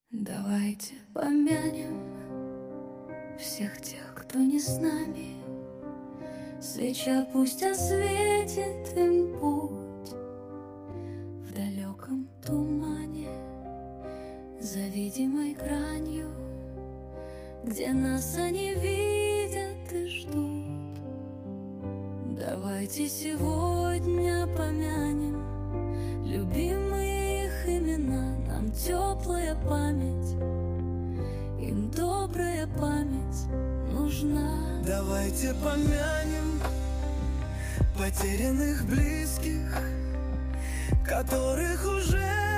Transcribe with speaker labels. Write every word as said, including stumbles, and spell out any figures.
Speaker 1: Давайте помянем всех тех, кто не с нами. Свеча пусть осветит им путь в далеком тумане, за видимой гранью, где нас они видят и ждут. Давайте сегодня помянем любимые их имена. Нам теплая память, им добрая память нужна.
Speaker 2: Давайте помянем потерянных близких, которых уже